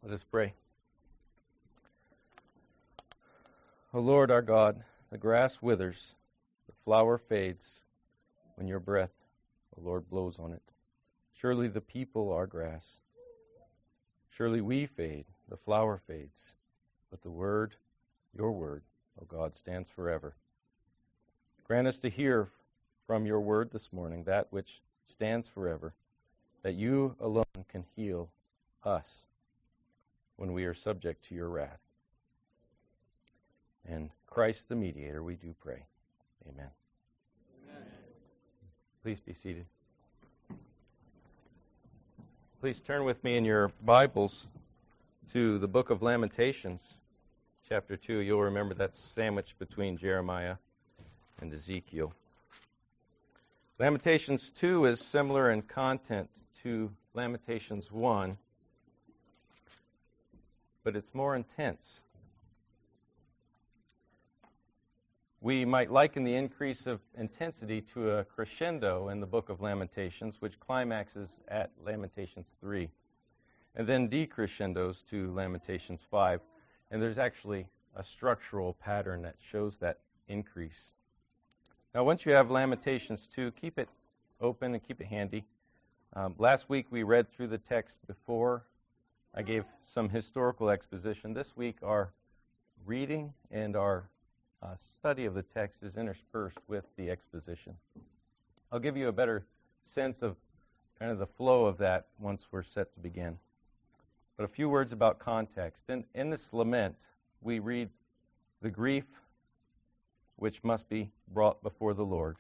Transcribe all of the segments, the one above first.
Let us pray. O Lord our God, the grass withers, the flower fades when your breath, O Lord, blows on it. Surely the people are grass. Surely we fade, the flower fades, but the word, your word, O God, stands forever. Grant us to hear from your word this morning that which stands forever, that you alone can heal us when we are subject to your wrath. And Christ the mediator, we do pray. Amen. Amen. Please be seated. Please turn with me in your Bibles to the book of Lamentations, chapter 2. You'll remember that's sandwiched between Jeremiah and Ezekiel. Lamentations 2 is similar in content to Lamentations 1, but it's more intense. We might liken the increase of intensity to a crescendo in the book of Lamentations, which climaxes at Lamentations 3, and then decrescendos to Lamentations 5. And there's actually a structural pattern that shows that increase. Now, once you have Lamentations 2, keep it open and keep it handy. Last week we read through the text before. I gave some historical exposition. This week our reading and our study of the text is interspersed with the exposition. I'll give you a better sense of kind of the flow of that once we're set to begin. But a few words about context. In this lament, we read the grief which must be brought before the Lord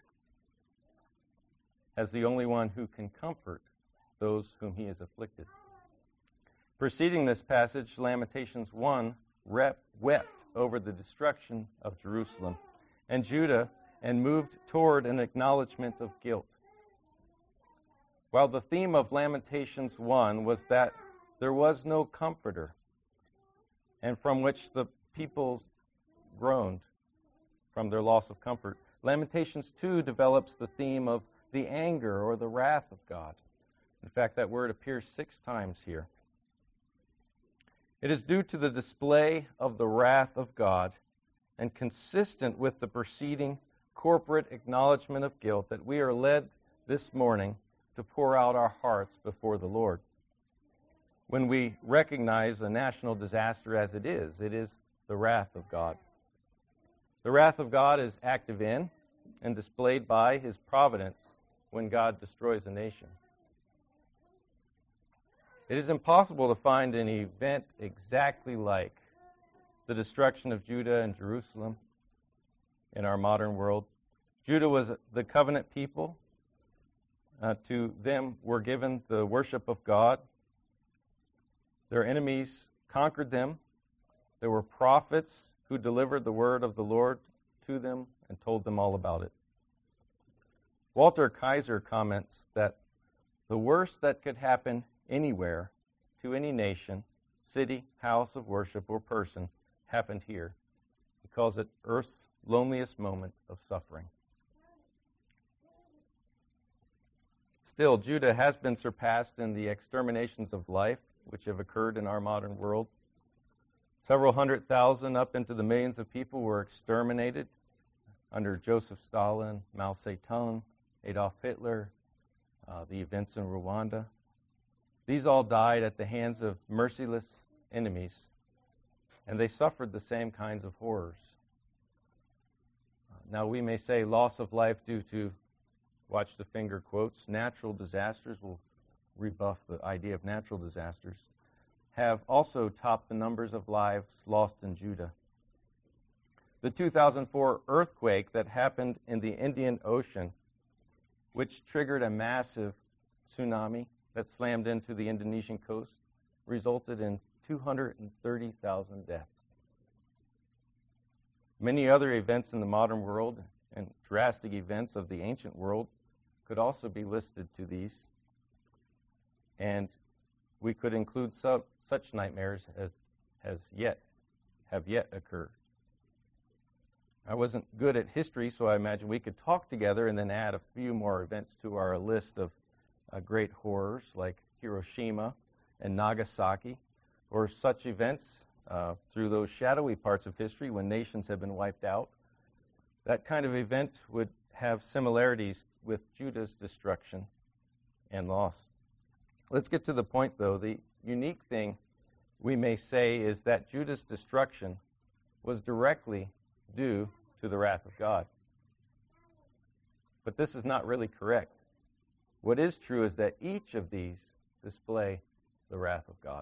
as the only one who can comfort those whom he has afflicted. Preceding this passage, Lamentations 1 wept over the destruction of Jerusalem and Judah and moved toward an acknowledgement of guilt. While the theme of Lamentations 1 was that there was no comforter, and from which the people groaned from their loss of comfort, Lamentations 2 develops the theme of the anger or the wrath of God. In fact, that word appears 6 times here. It is due to the display of the wrath of God and consistent with the preceding corporate acknowledgement of guilt that we are led this morning to pour out our hearts before the Lord. When we recognize a national disaster as it is the wrath of God. The wrath of God is active in and displayed by his providence when God destroys a nation. It is impossible to find an event exactly like the destruction of Judah and Jerusalem in our modern world. Judah was the covenant people. To them were given the worship of God. Their enemies conquered them. There were prophets who delivered the word of the Lord to them and told them all about it. Walter Kaiser comments that the worst that could happen anywhere, to any nation, city, house of worship, or person, happened here. He calls it Earth's loneliest moment of suffering. Still, Judah has been surpassed in the exterminations of life which have occurred in our modern world. Several 100,000 up into the millions of people were exterminated under Joseph Stalin, Mao Zedong, Adolf Hitler, the events in Rwanda. These all died at the hands of merciless enemies, and they suffered the same kinds of horrors. Now we may say loss of life due to, watch the finger quotes, natural disasters, will rebuff the idea of natural disasters, have also topped the numbers of lives lost in Judah. The 2004 earthquake that happened in the Indian Ocean, which triggered a massive tsunami that slammed into the Indonesian coast, resulted in 230,000 deaths. Many other events in the modern world and drastic events of the ancient world could also be listed to these, and we could include such nightmares as have yet occurred. I wasn't good at history, so I imagine we could talk together and then add a few more events to our list of great horrors like Hiroshima and Nagasaki. or such events through those shadowy parts of history when nations have been wiped out, that kind of event would have similarities with Judah's destruction and loss. Let's get to the point, though. The unique thing we may say is that Judah's destruction was directly due to the wrath of God. But this is not really correct. What is true is that each of these display the wrath of God.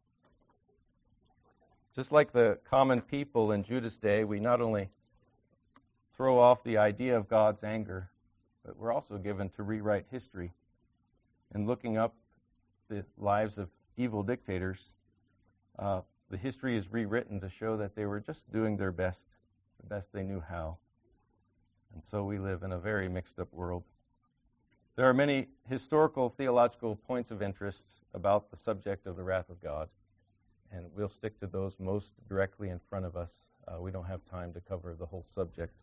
Just like the common people in Judah's day, we not only throw off the idea of God's anger, but we're also given to rewrite history. And looking up the lives of evil dictators, the history is rewritten to show that they were just doing their best, the best they knew how. And so we live in a very mixed up world. There are many historical, theological points of interest about the subject of the wrath of God, and we'll stick to those most directly in front of us. We don't have time to cover the whole subject.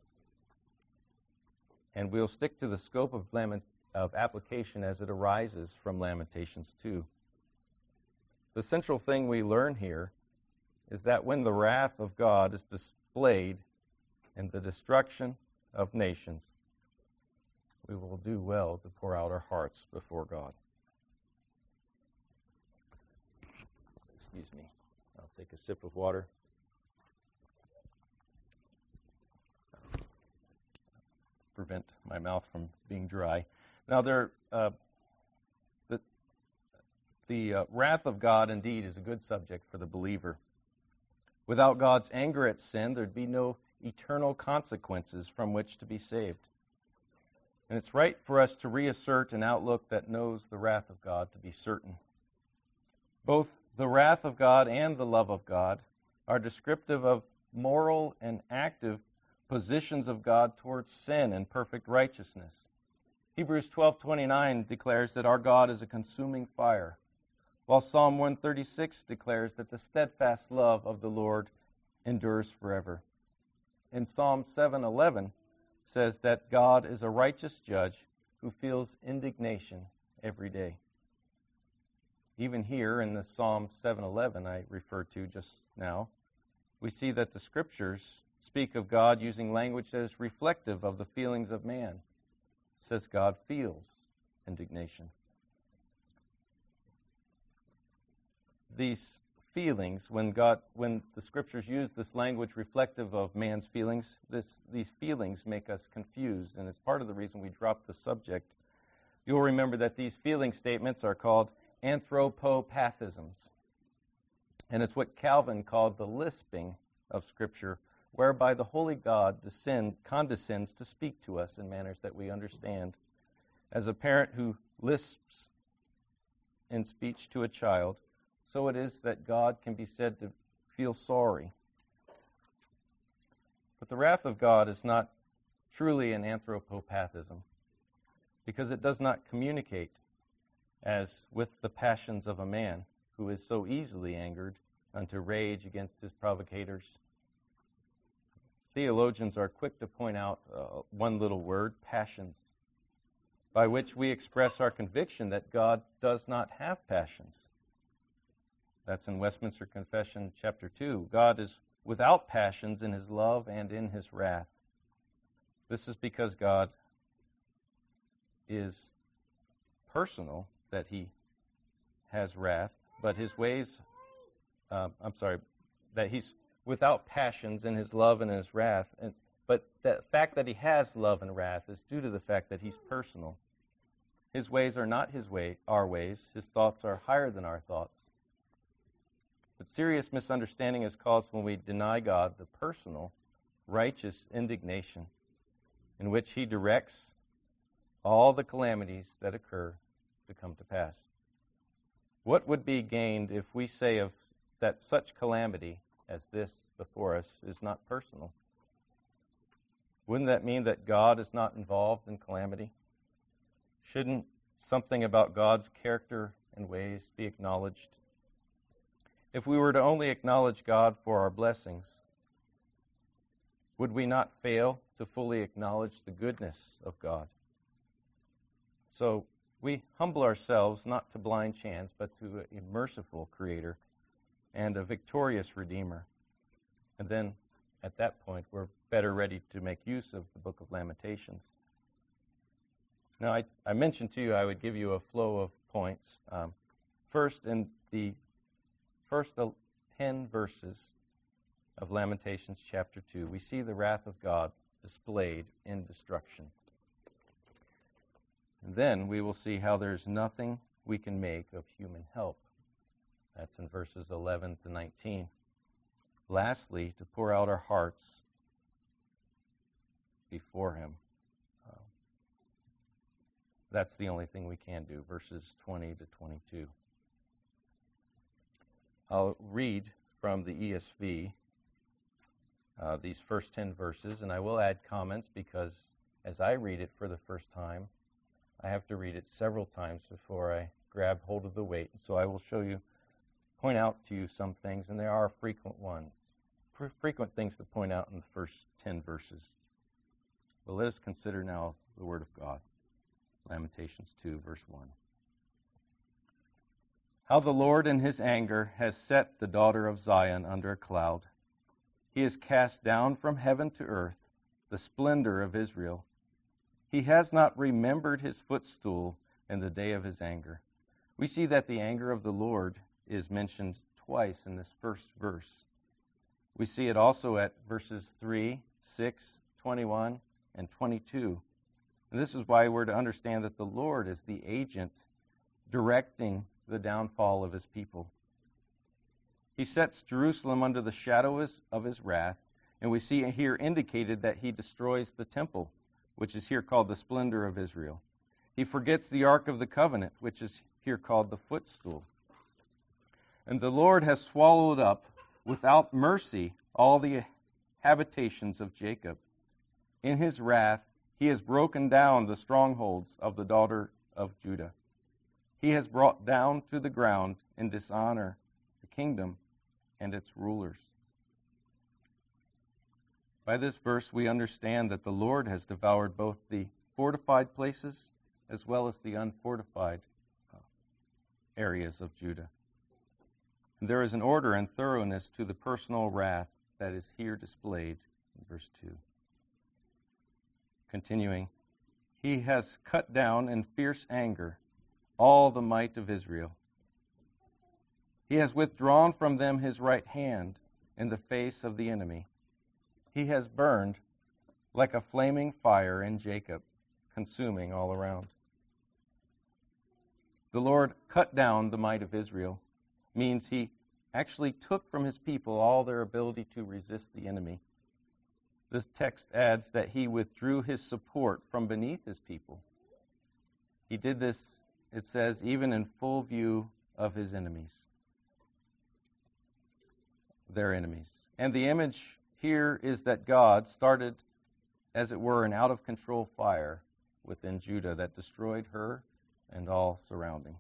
And we'll stick to the scope of application as it arises from Lamentations 2. The central thing we learn here is that when the wrath of God is displayed in the destruction of nations, we will do well to pour out our hearts before God. Excuse me. I'll take a sip of water. Prevent my mouth from being dry. Now, the wrath of God indeed is a good subject for the believer. Without God's anger at sin, there'd be no eternal consequences from which to be saved. And it's right for us to reassert an outlook that knows the wrath of God to be certain. Both the wrath of God and the love of God are descriptive of moral and active positions of God towards sin and perfect righteousness. Hebrews 12:29 declares that our God is a consuming fire, while Psalm 136 declares that the steadfast love of the Lord endures forever. And Psalm 7:11 says that God is a righteous judge who feels indignation every day. Even here in the Psalm 7:11 I referred to just now, we see that the Scriptures speak of God using language that is reflective of the feelings of man. It says God feels indignation. These feelings, when the Scriptures use this language reflective of man's feelings, these feelings make us confused, and it's part of the reason we dropped the subject. You'll remember that these feeling statements are called anthropopathisms, and it's what Calvin called the lisping of Scripture, whereby the Holy God condescends to speak to us in manners that we understand. As a parent who lisps in speech to a child, so it is that God can be said to feel sorry. But the wrath of God is not truly an anthropopathism, because it does not communicate as with the passions of a man who is so easily angered unto rage against his provocators. Theologians are quick to point out one little word, passions, by which we express our conviction that God does not have passions. That's in Westminster Confession, chapter 2. God is without passions in his love and in his wrath. This is because God is personal, that he has wrath, but his ways, that he's without passions in his love and in his wrath. But the fact that he has love and wrath is due to the fact that he's personal. His ways are not our ways. His thoughts are higher than our thoughts. But serious misunderstanding is caused when we deny God the personal, righteous indignation in which he directs all the calamities that occur to come to pass. What would be gained if we say that such calamity as this before us is not personal? Wouldn't that mean that God is not involved in calamity? Shouldn't something about God's character and ways be acknowledged? If we were to only acknowledge God for our blessings, would we not fail to fully acknowledge the goodness of God? So we humble ourselves not to blind chance, but to a merciful Creator and a victorious Redeemer. And then, at that point, we're better ready to make use of the book of Lamentations. Now, I mentioned to you I would give you a flow of points. First, in the first 10 verses of Lamentations chapter 2, we see the wrath of God displayed in destruction. And then we will see how there's nothing we can make of human help. That's in verses 11 to 19. Lastly, to pour out our hearts before Him. That's the only thing we can do, verses 20 to 22. I'll read from the ESV these first 10 verses, and I will add comments because as I read it for the first time, I have to read it several times before I grab hold of the weight. So I will point out to you some things, and there are frequent things to point out in the first 10 verses. But let us consider now the Word of God. Lamentations 2, verse 1. How the Lord in His anger has set the daughter of Zion under a cloud. He has cast down from heaven to earth the splendor of Israel. He has not remembered His footstool in the day of His anger. We see that the anger of the Lord is mentioned twice in this first verse. We see it also at verses 3, 6, 21, and 22. And this is why we're to understand that the Lord is the agent directing the downfall of His people. He sets Jerusalem under the shadow of His wrath, and we see here indicated that He destroys the temple, which is here called the splendor of Israel. He forgets the Ark of the Covenant, which is here called the footstool. And the Lord has swallowed up without mercy all the habitations of Jacob. In His wrath, He has broken down the strongholds of the daughter of Judah. He has brought down to the ground in dishonor the kingdom and its rulers. By this verse, we understand that the Lord has devoured both the fortified places as well as the unfortified areas of Judah. And there is an order and thoroughness to the personal wrath that is here displayed in verse 2. Continuing, He has cut down in fierce anger all the might of Israel. He has withdrawn from them His right hand in the face of the enemy. He has burned like a flaming fire in Jacob, consuming all around. The Lord cut down the might of Israel means He actually took from His people all their ability to resist the enemy. This text adds that He withdrew His support from beneath His people. He did this, it says, even in full view of His enemies. Their enemies. And the image here is that God started, as it were, an out-of-control fire within Judah that destroyed her and all surrounding.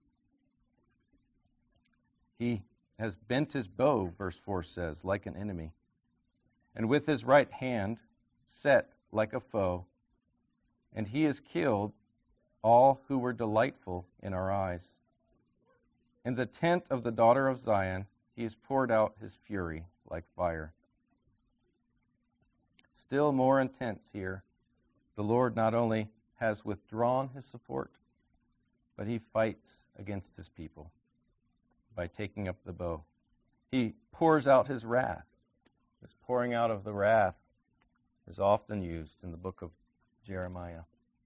He has bent His bow, verse 4 says, like an enemy, and with His right hand set like a foe, and He has killed all who were delightful in our eyes. In the tent of the daughter of Zion, He has poured out His fury like fire. Still more intense here, the Lord not only has withdrawn His support, but He fights against His people by taking up the bow. He pours out His wrath. This pouring out of the wrath is often used in the book of Jeremiah.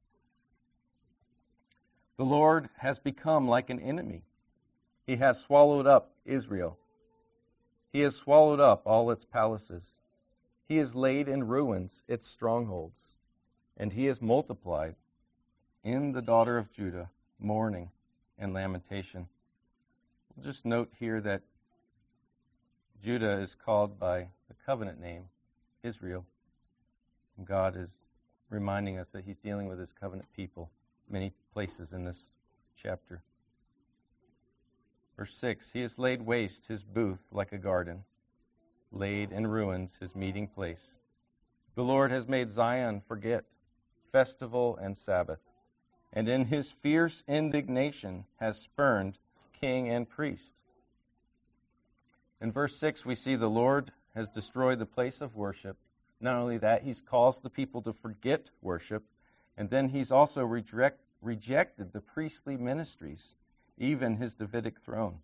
The Lord has become like an enemy. He has swallowed up Israel. He has swallowed up all its palaces. He has laid in ruins its strongholds. And He has multiplied in the daughter of Judah mourning and lamentation. We'll just note here that Judah is called by the covenant name, Israel. And God is reminding us that He's dealing with His covenant people many places in this chapter. Verse 6, He has laid waste His booth like a garden, laid in ruins His meeting place. The Lord has made Zion forget festival and Sabbath, and in His fierce indignation has spurned king and priest. In verse 6, we see the Lord has destroyed the place of worship. Not only that, he's caused the people to forget worship, and then he's also rejected the priestly ministries, even his Davidic throne.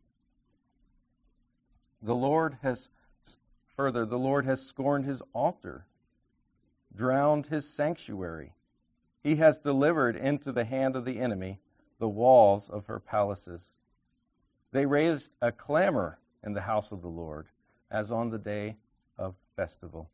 The Lord has scorned his altar, drowned his sanctuary. He has delivered into the hand of the enemy the walls of her palaces. They raised a clamor in the house of the Lord, as on the day of festival.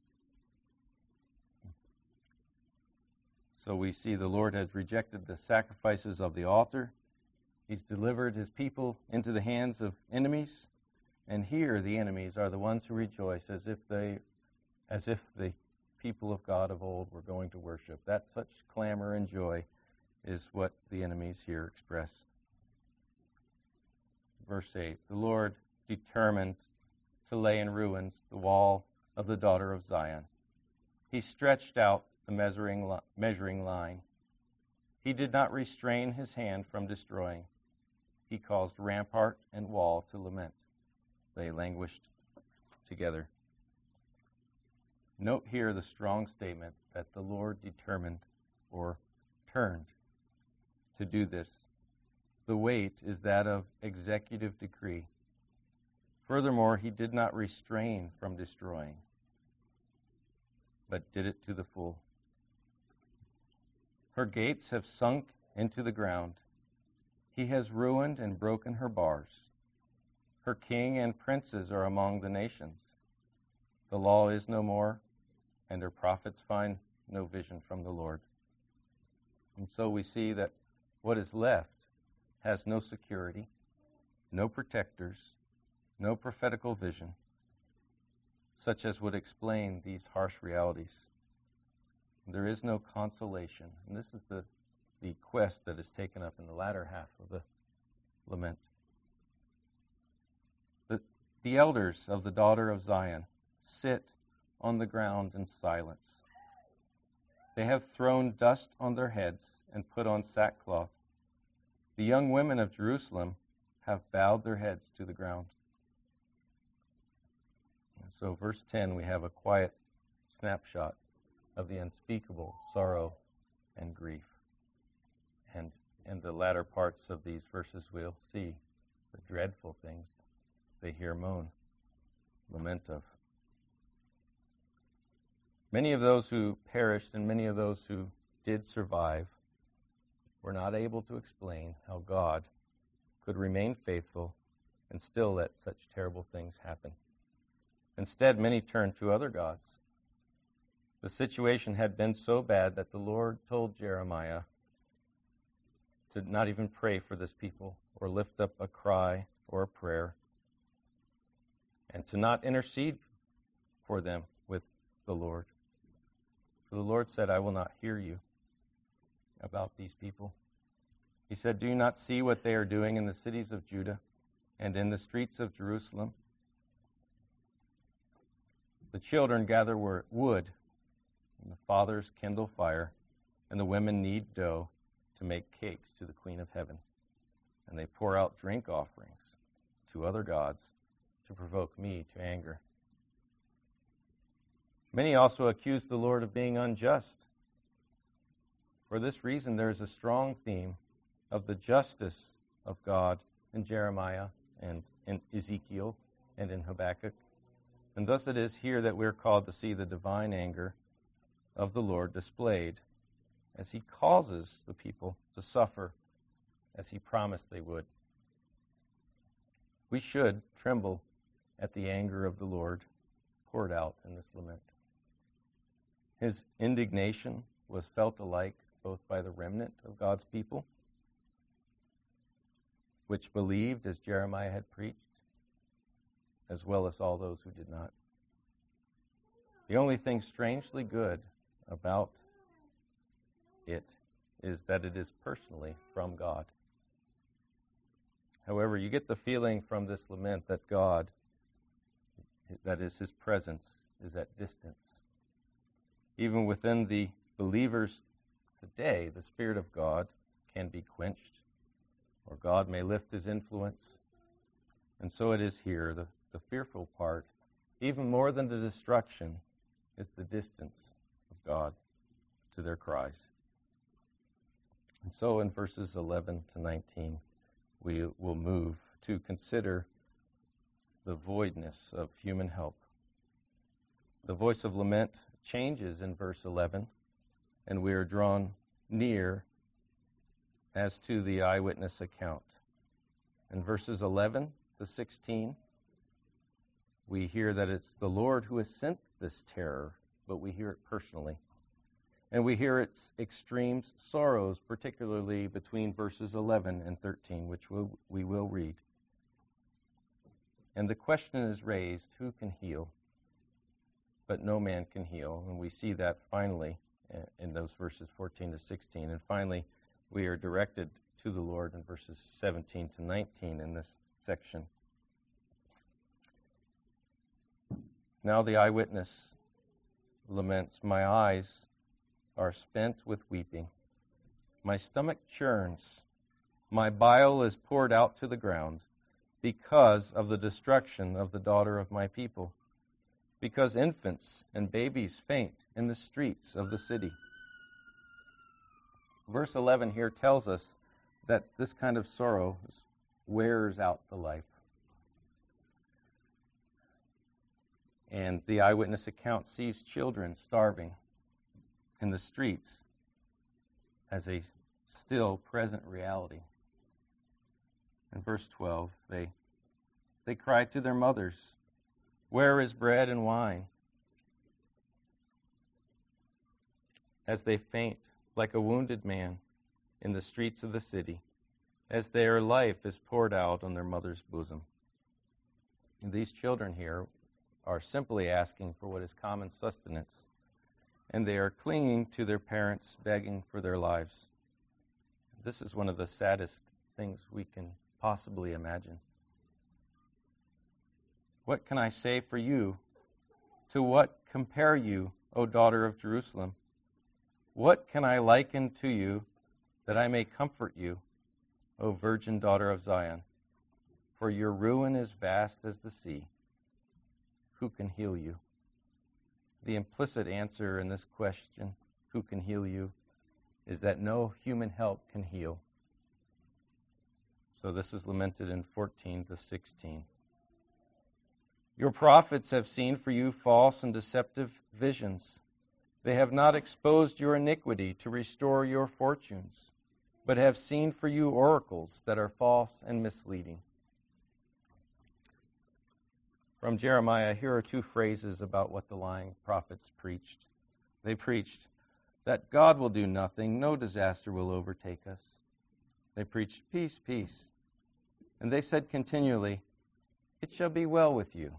So we see the Lord has rejected the sacrifices of the altar. He's delivered his people into the hands of enemies. And here the enemies are the ones who rejoice as if the people of God of old were going to worship. That such clamor and joy is what the enemies here express. Verse 8, the Lord determined to lay in ruins the wall of the daughter of Zion. He stretched out the measuring line. He did not restrain his hand from destroying. He caused rampart and wall to lament. They languished together. Note here the strong statement that the Lord determined or turned to do this. The weight is that of executive decree. Furthermore, he did not restrain from destroying, but did it to the full. Her gates have sunk into the ground. He has ruined and broken her bars. Her king and princes are among the nations. The law is no more, and her prophets find no vision from the Lord. And so we see that what is left has no security, no protectors, no prophetical vision, such as would explain these harsh realities. There is no consolation. And this is the quest that is taken up in the latter half of the lament. The elders of the daughter of Zion sit on the ground in silence. They have thrown dust on their heads and put on sackcloth. The young women of Jerusalem have bowed their heads to the ground. And so verse 10, we have a quiet snapshot of the unspeakable sorrow and grief. And in the latter parts of these verses, we'll see the dreadful things they hear moan, lament of. Many of those who perished and many of those who did survive were not able to explain how God could remain faithful and still let such terrible things happen. Instead, many turned to other gods. The situation had been so bad that the Lord told Jeremiah to not even pray for this people or lift up a cry or a prayer, and to not intercede for them with the Lord. For the Lord said, I will not hear you about these people. He said, do you not see what they are doing in the cities of Judah and in the streets of Jerusalem? The children gather wood, and the fathers kindle fire, and the women knead dough to make cakes to the Queen of Heaven. And they pour out drink offerings to other gods to provoke me to anger. Many also accuse the Lord of being unjust. For this reason, there is a strong theme of the justice of God in Jeremiah and in Ezekiel and in Habakkuk. And thus it is here that we're called to see the divine anger of the Lord displayed as he causes the people to suffer as he promised they would. We should tremble at the anger of the Lord poured out in this lament. His indignation was felt alike both by the remnant of God's people, which believed as Jeremiah had preached, as well as all those who did not. The only thing strangely good about it is that it is personally from God. However, you get the feeling from this lament that God, that is, his presence, is at distance. Even within the believers today, the Spirit of God can be quenched, or God may lift his influence. And so it is here. the fearful part, even more than the destruction, is the distance of God to their cries. And so in verses 11 to 19, we will move to consider the voidness of human help. The voice of lament changes in verse 11, and we are drawn near as to the eyewitness account. In verses 11 to 16, we hear that it's the Lord who has sent this terror, but we hear it personally. And we hear its extreme sorrows, particularly between verses 11 and 13, which we will read. And the question is raised, who can heal? But no man can heal. And we see that finally in those verses 14 to 16. And finally, we are directed to the Lord in verses 17 to 19 in this section. Now the eyewitness laments, "My eyes are spent with weeping. My stomach churns. My bile is poured out to the ground because of the destruction of the daughter of my people, because infants and babies faint in the streets of the city." Verse 11 here tells us that this kind of sorrow wears out the life. And the eyewitness account sees children starving in the streets as a still present reality. In verse 12, they cry to their mothers, "Where is bread and wine?" As they faint like a wounded man in the streets of the city, as their life is poured out on their mother's bosom. And these children here are simply asking for what is common sustenance, and they are clinging to their parents, begging for their lives. This is one of the saddest things we can possibly imagine. What can I say for you? To what compare you, O daughter of Jerusalem? What can I liken to you that I may comfort you, O virgin daughter of Zion? For your ruin is vast as the sea. Who can heal you? The implicit answer in this question, who can heal you, is that no human help can heal. So this is lamented in 14 to 16. Your prophets have seen for you false and deceptive visions. They have not exposed your iniquity to restore your fortunes, but have seen for you oracles that are false and misleading. From Jeremiah, here are two phrases about what the lying prophets preached. They preached that God will do nothing, no disaster will overtake us. They preached peace, peace. And they said continually, it shall be well with you.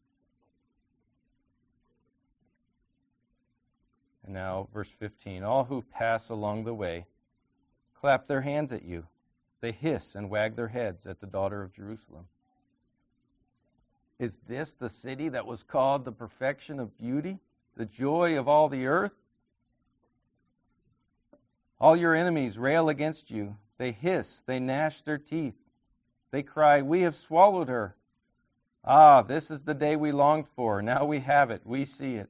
And now, verse 15, all who pass along the way clap their hands at you. They hiss and wag their heads at the daughter of Jerusalem. Is this the city that was called the perfection of beauty, the joy of all the earth? All your enemies rail against you. They hiss, they gnash their teeth. They cry, we have swallowed her. Ah, this is the day we longed for. Now we have it. We see it.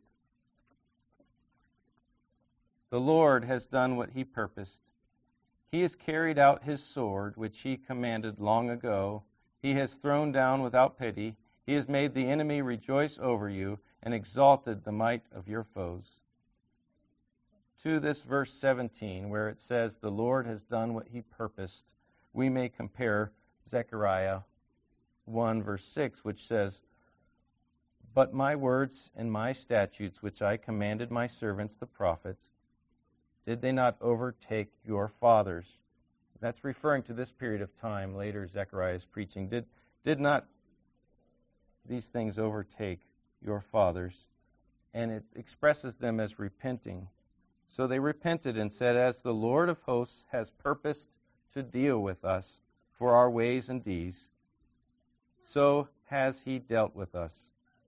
The Lord has done what he purposed. He has carried out his sword, which he commanded long ago. He has thrown down without pity. He has made the enemy rejoice over you and exalted the might of your foes. To this verse 17, where it says, the Lord has done what he purposed, we may compare Zechariah 1, verse 6, which says, but my words and my statutes, which I commanded my servants the prophets, did they not overtake your fathers? That's referring to this period of time. Later, Zechariah is preaching. Did not these things overtake your fathers? And it expresses them as repenting. So they repented and said, as the Lord of hosts has purposed to deal with us for our ways and deeds, so has he dealt with us.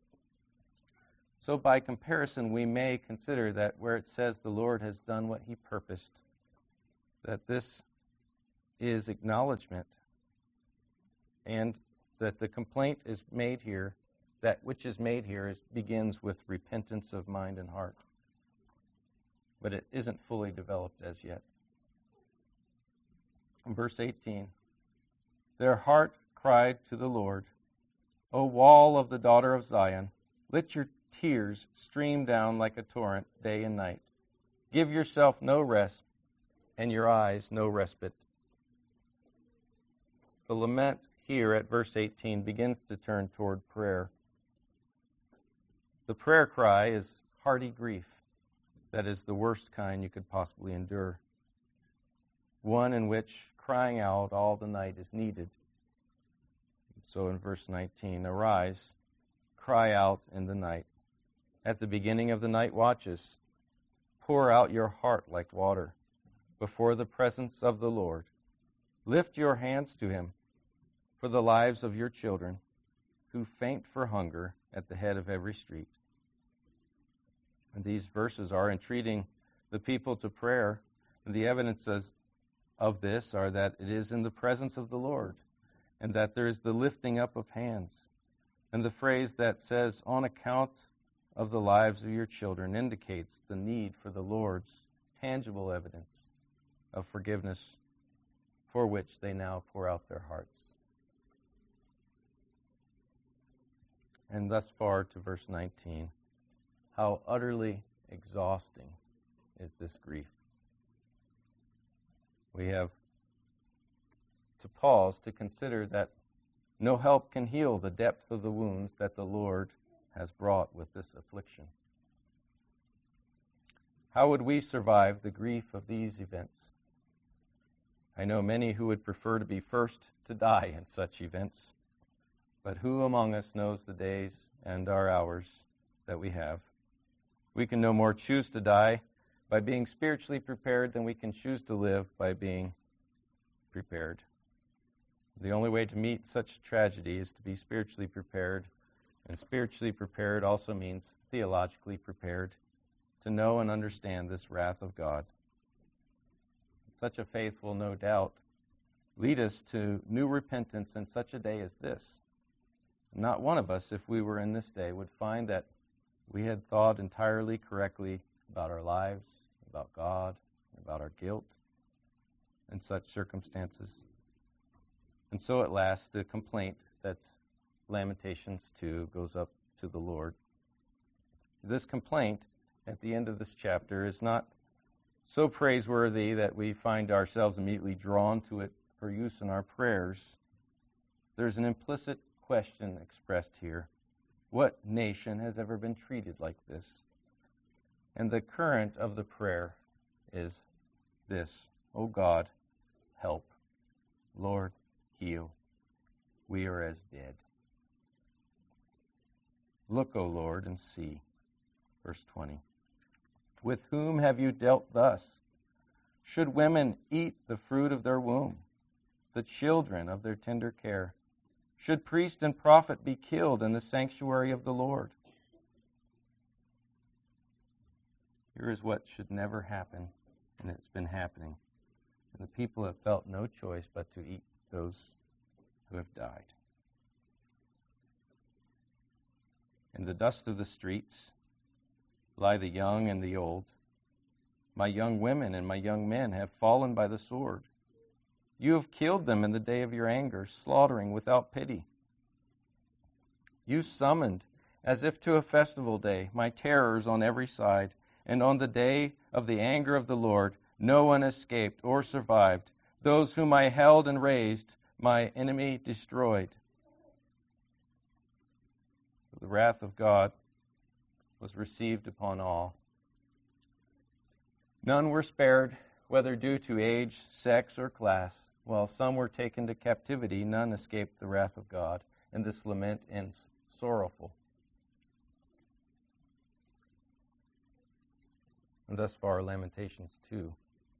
So by comparison, we may consider that where it says the Lord has done what he purposed, that this is acknowledgement, and that the complaint is made here that which is made here begins with repentance of mind and heart. But it isn't fully developed as yet. In verse 18, their heart cried to the Lord, O wall of the daughter of Zion, let your tears stream down like a torrent day and night. Give yourself no rest, and your eyes no respite. The lament here at verse 18 begins to turn toward prayer. The prayer cry is hearty grief. That is the worst kind you could possibly endure. One in which crying out all the night is needed. So in verse 19, arise, cry out in the night. At the beginning of the night watches, pour out your heart like water before the presence of the Lord. Lift your hands to him for the lives of your children who faint for hunger at the head of every street. And these verses are entreating the people to prayer. And the evidences of this are that it is in the presence of the Lord, and that there is the lifting up of hands. And the phrase that says, on account of the lives of your children, indicates the need for the Lord's tangible evidence of forgiveness, for which they now pour out their hearts. And thus far to verse 19, how utterly exhausting is this grief. We have to pause to consider that no help can heal the depth of the wounds that the Lord has brought with this affliction. How would we survive the grief of these events? I know many who would prefer to be first to die in such events, but who among us knows the days and our hours that we have? We can no more choose to die by being spiritually prepared than we can choose to live by being prepared. The only way to meet such tragedy is to be spiritually prepared, and spiritually prepared also means theologically prepared to know and understand this wrath of God. Such a faith will no doubt lead us to new repentance in such a day as this. Not one of us, if we were in this day, would find that we had thought entirely correctly about our lives, about God, about our guilt in such circumstances. And so at last, the complaint that's Lamentations 2 goes up to the Lord. This complaint at the end of this chapter is not so praiseworthy that we find ourselves immediately drawn to it for use in our prayers. There's an implicit question expressed here. What nation has ever been treated like this? And the current of the prayer is this: O God, help. Lord, heal. We are as dead. Look, O Lord, and see. Verse 20. With whom have you dealt thus? Should women eat the fruit of their womb, the children of their tender care? Should priest and prophet be killed in the sanctuary of the Lord? Here is what should never happen, and it's been happening. And the people have felt no choice but to eat those who have died. In the dust of the streets lie the young and the old. My young women and my young men have fallen by the sword. You have killed them in the day of your anger, slaughtering without pity. You summoned, as if to a festival day, my terrors on every side, and on the day of the anger of the Lord, no one escaped or survived. Those whom I held and raised, my enemy destroyed. So the wrath of God was received upon all. None were spared, whether due to age, sex, or class. While some were taken to captivity, none escaped the wrath of God, and this lament ends sorrowful. And thus far, Lamentations 2.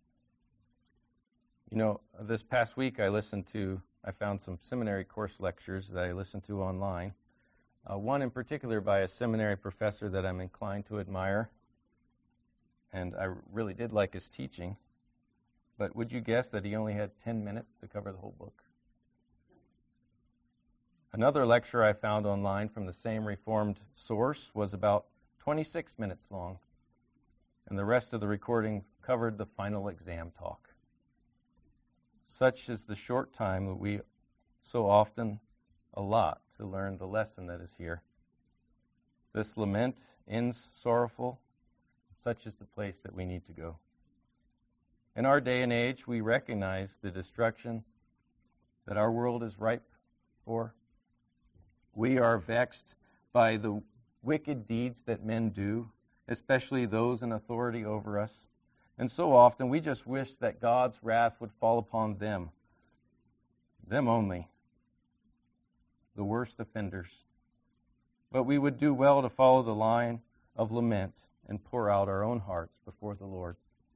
You know, this past week I found some seminary course lectures that I listened to online. One in particular by a seminary professor that I'm inclined to admire, and I really did like his teaching. But would you guess that he only had 10 minutes to cover the whole book? Another lecture I found online from the same Reformed source was about 26 minutes long, and the rest of the recording covered the final exam talk. Such is the short time that we so often allot to learn the lesson that is here. This lament ends sorrowful. Such is the place that we need to go. In our day and age, we recognize the destruction that our world is ripe for. We are vexed by the wicked deeds that men do, especially those in authority over us. And so often we just wish that God's wrath would fall upon them only, the worst offenders. But we would do well to follow the line of lament and pour out our own hearts before the Lord.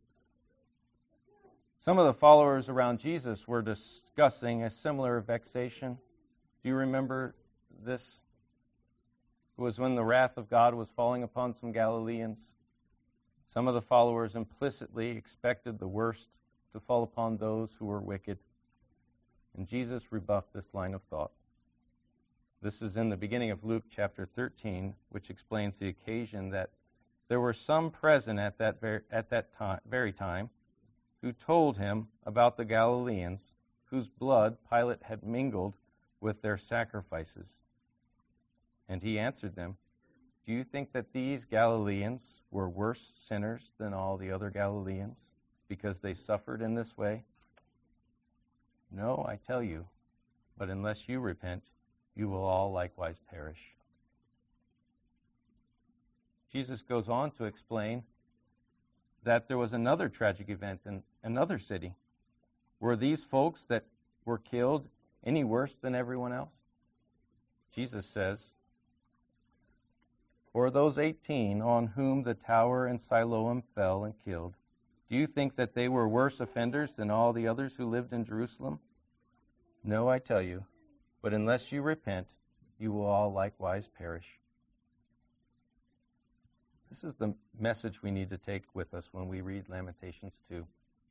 Some of the followers around Jesus were discussing a similar vexation. Do you remember this? It was when the wrath of God was falling upon some Galileans. Some of the followers implicitly expected the worst to fall upon those who were wicked. And Jesus rebuffed this line of thought. This is in the beginning of Luke chapter 13, which explains the occasion that there were some present at that very time who told him about the Galileans whose blood Pilate had mingled with their sacrifices. And he answered them, "Do you think that these Galileans were worse sinners than all the other Galileans because they suffered in this way? No, I tell you, but unless you repent, you will all likewise perish." Jesus goes on to explain that there was another tragic event in another city. Were these folks that were killed any worse than everyone else? Jesus says, "For those 18 on whom the tower in Siloam fell and killed, do you think that they were worse offenders than all the others who lived in Jerusalem? No, I tell you, but unless you repent, you will all likewise perish." This is the message we need to take with us when we read Lamentations 2.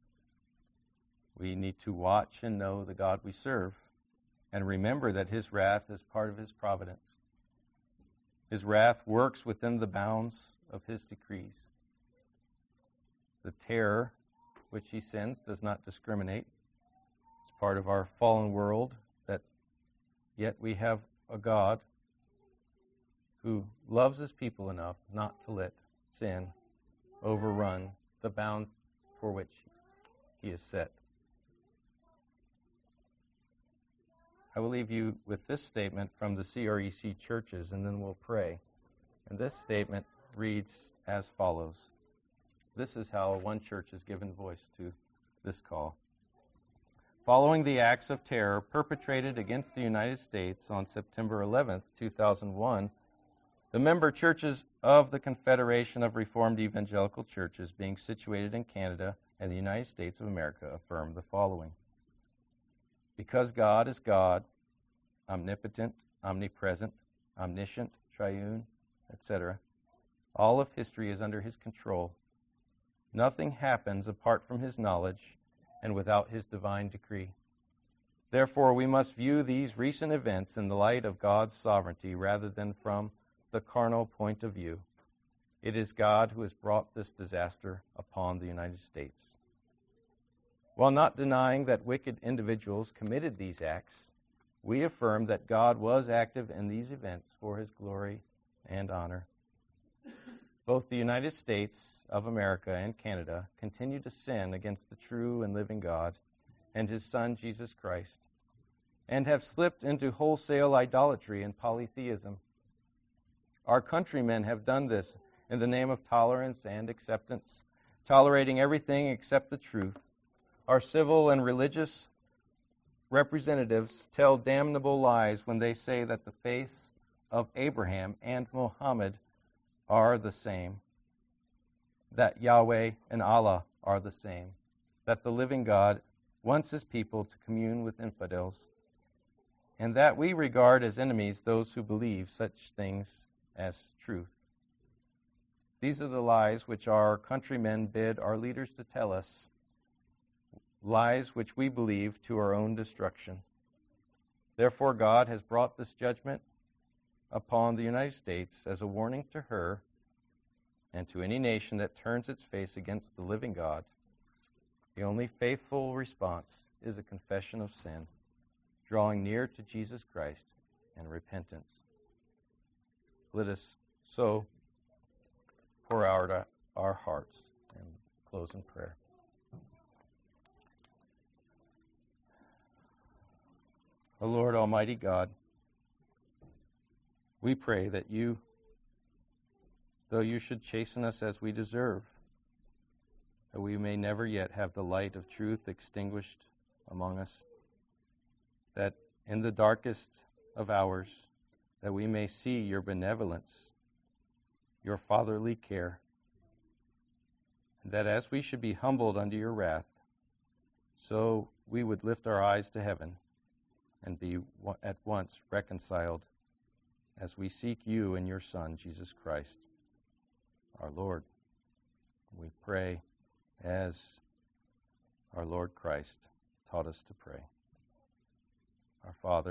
We need to watch and know the God we serve and remember that His wrath is part of His providence. His wrath works within the bounds of His decrees. The terror which He sends does not discriminate. It's part of our fallen world, that yet we have a God who loves His people enough not to let sin overrun the bounds for which He has set. I will leave you with this statement from the CREC churches, and then we'll pray. And this statement reads as follows. This is how one church has given voice to this call. Following the acts of terror perpetrated against the United States on September 11, 2001, the member churches of the Confederation of Reformed Evangelical Churches, being situated in Canada and the United States of America, affirm the following. Because God is God, omnipotent, omnipresent, omniscient, triune, etc., all of history is under His control. Nothing happens apart from His knowledge and without His divine decree. Therefore, we must view these recent events in the light of God's sovereignty rather than from the carnal point of view. It is God who has brought this disaster upon the United States. While not denying that wicked individuals committed these acts, we affirm that God was active in these events for His glory and honor. Both the United States of America and Canada continue to sin against the true and living God and His Son, Jesus Christ, and have slipped into wholesale idolatry and polytheism. Our countrymen have done this in the name of tolerance and acceptance, tolerating everything except the truth. Our civil and religious representatives tell damnable lies when they say that the faiths of Abraham and Muhammad are the same, that Yahweh and Allah are the same, that the living God wants His people to commune with infidels, and that we regard as enemies those who believe such things as truth. These are the lies which our countrymen bid our leaders to tell us, lies which we believe to our own destruction. Therefore, God has brought this judgment upon the United States as a warning to her and to any nation that turns its face against the living God. The only faithful response is a confession of sin, drawing near to Jesus Christ and repentance. Let us so pour out our hearts and close in prayer. O Lord Almighty God, we pray that you, though you should chasten us as we deserve, that we may never yet have the light of truth extinguished among us, that in the darkest of hours, that we may see your benevolence, your fatherly care, and that as we should be humbled under your wrath, so we would lift our eyes to heaven and be at once reconciled as we seek you and your Son, Jesus Christ, our Lord. We pray as our Lord Christ taught us to pray. Our Father,